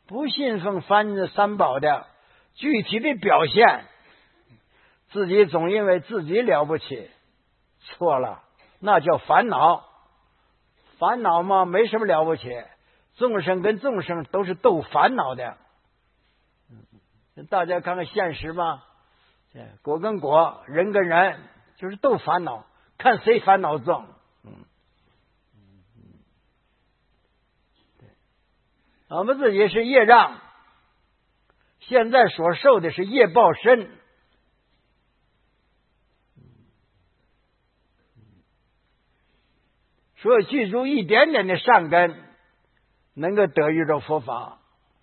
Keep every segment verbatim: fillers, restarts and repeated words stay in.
不信奉三三宝的具体的表现，自己总因为自己了不起，错了，那叫烦恼。烦恼嘛，没什么了不起，众生跟众生都是斗烦恼的。大家看看现实吧，国跟国，人跟人，就是斗烦恼，看谁烦恼重。嗯，对，我们自己是业障，现在所受的是业报身。所以记住一点点的善根，能够得遇到佛法。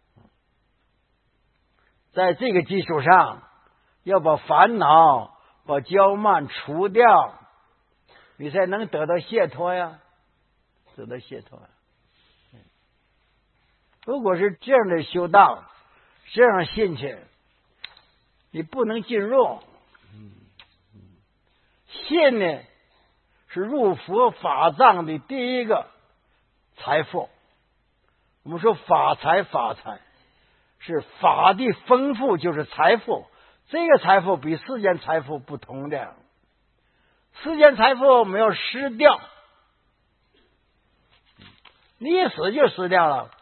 在这个基础上，要把烦恼、把骄慢除掉，你才能得到解脱呀，得到解脱。如果是这样的修道，这样信去，你不能进入。信呢，是入佛法藏的第一个财富。我们说法财，法财是法的丰富，就是财富。这个财富比世间财富不同的，世间财富没有失掉，你一死就死掉了。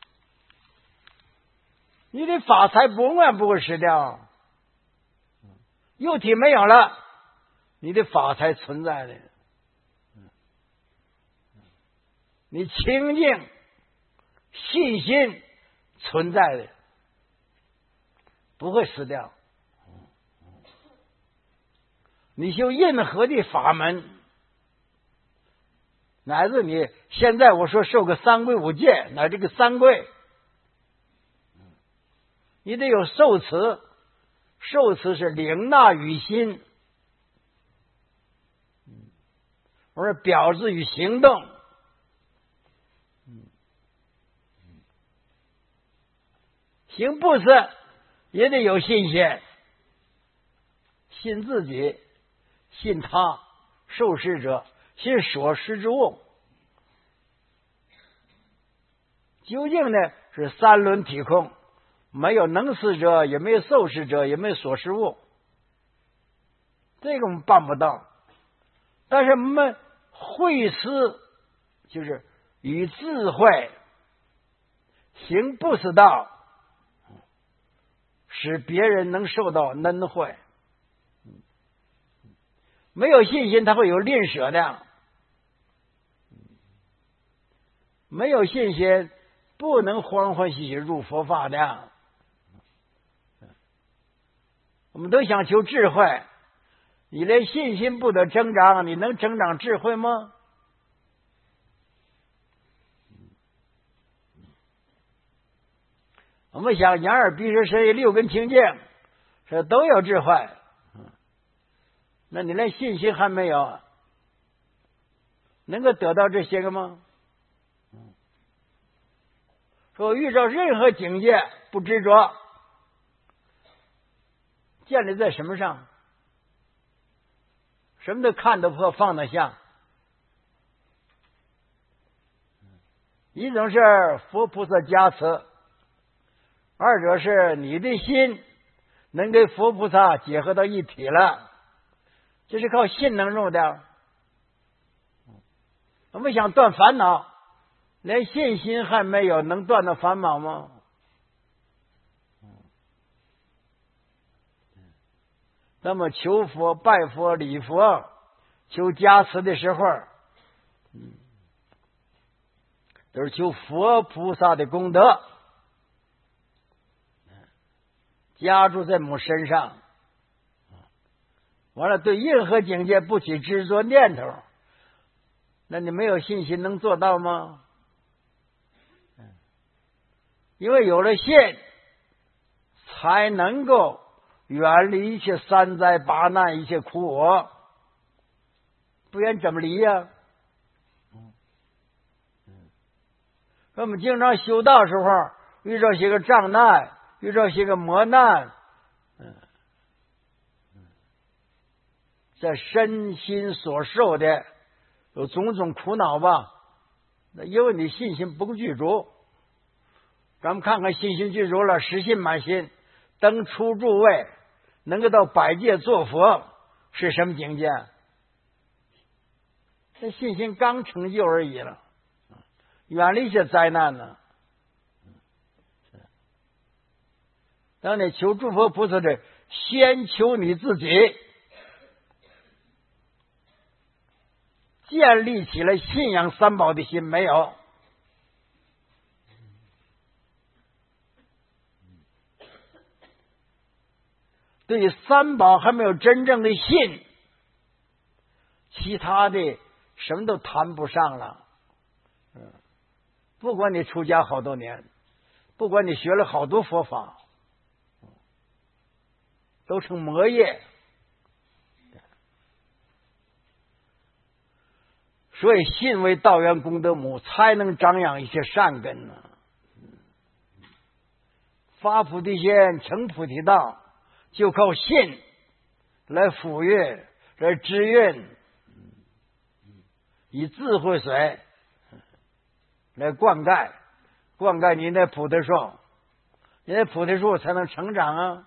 你的法财永远不会失掉，肉体没有了，你的法财存在的。你清净信心存在的，不会死掉。你修任何的法门，乃至你现在我说受个三皈五戒，乃这个三皈，你得有受持，受持是领纳于心，而表示于行动。行布施也得有信心，信自己，信他，受施者，信所施之物。究竟呢是三轮体空，没有能施者，也没有受施者，也没有所施物，这个我们办不到。但是我们会施，就是以智慧行布施道，使别人能受到恩惠。没有信心，他会有吝舍的。没有信心，不能欢欢喜喜入佛法的。我们都想求智慧，你连信心不得增长，你能增长智慧吗？我们想眼耳鼻舌身意六根清净，这都有智慧，那你连信心还没有，能够得到这些个吗？说遇到任何境界不执着，建立在什么上？什么都看得破，放得下。一种是佛菩萨加持，二者是你的心能跟佛菩萨结合到一体了，这是靠信能入的。我们想断烦恼，连信心还没有，能断到烦恼吗？那么求佛、拜佛、礼佛、求加持的时候，嗯，都是求佛菩萨的功德加注在我们身上。完了，对任何境界不起执着念头，那你没有信心能做到吗？因为有了信，才能够远离一切三灾八难，一切苦我，不然怎么离呀？我们经常修道时候遇到些个障碍，遇到些个磨难，在身心所受的有种种苦恼吧，那因为你信心不够具足， 咱们看看信心具足了，实信满心，登出诸位，能够到百界作佛，是什么境界？这信心刚成就而已了，远离一些灾难呢。当你求诸佛菩萨的，先求你自己建立起来信仰三宝的心没有？对三宝还没有真正的信，其他的什么都谈不上了。嗯，不管你出家好多年，不管你学了好多佛法，都成魔业。所以信为道源功德母，才能长养一些善根呢。发菩提心，成菩提道，就靠信来抚育，来滋润，以智慧水来灌溉，灌溉你的菩提树，你的菩提树才能成长啊。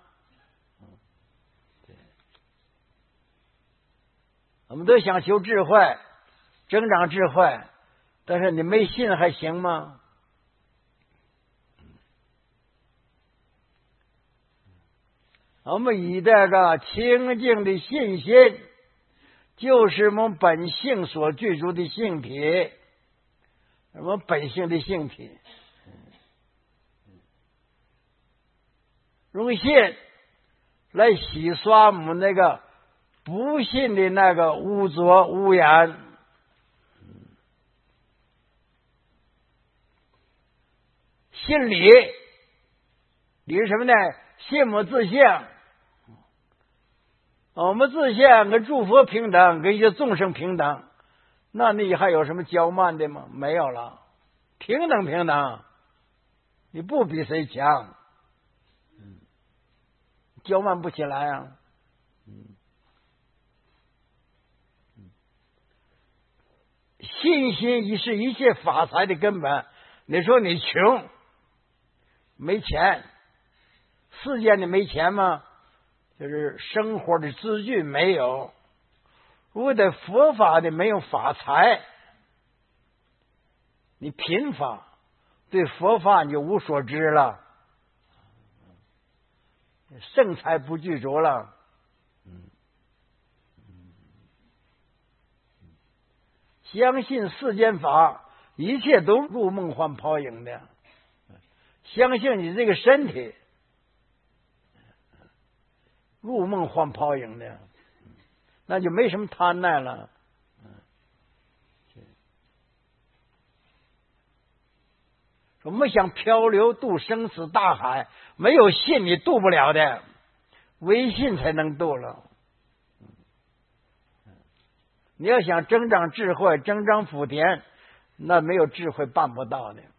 我们都想求智慧，增长智慧，但是你没信还行吗？我们以这个清净的信心，就是我们本性所具足的性体，我们本性的性体，用信来洗刷我们那个不信的那个污浊污染。信理，理是什么呢？信我们自性，我们自性跟诸佛平等，跟一些众生平等，那你还有什么骄慢的吗？没有了，平等平等，你不比谁强，骄慢不起来啊。信心是一切法财的根本。你说你穷，没钱，世间的没钱吗？就是生活的资具没有。如果在佛法的没有法财，你贫乏，对佛法你就无所知了，圣财不具足了。相信世间法，一切都入梦幻泡影的。相信你这个身体入梦幻泡影的，那就没什么贪爱了。我们想漂流渡生死大海，没有信你渡不了的，唯信才能渡了。你要想增长智慧，增长福田，那没有智慧办不到的。